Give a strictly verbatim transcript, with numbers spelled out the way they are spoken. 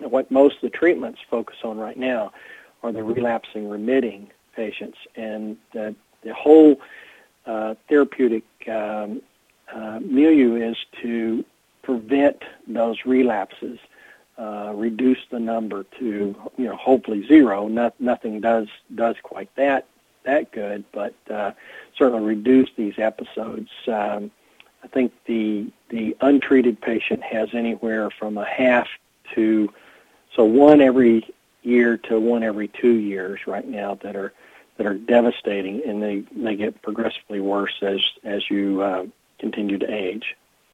what most of the treatments focus on right now are the relapsing remitting patients, and the, the whole uh, therapeutic um, uh, milieu is to prevent those relapses, uh, reduce the number to, you know, hopefully zero. Not, nothing does does quite that that good, but uh, certainly reduce these episodes. Um, I think the the untreated patient has anywhere from a half to, so one every year to one every two years right now that are that are devastating, and they, they get progressively worse as as you uh, continue to age.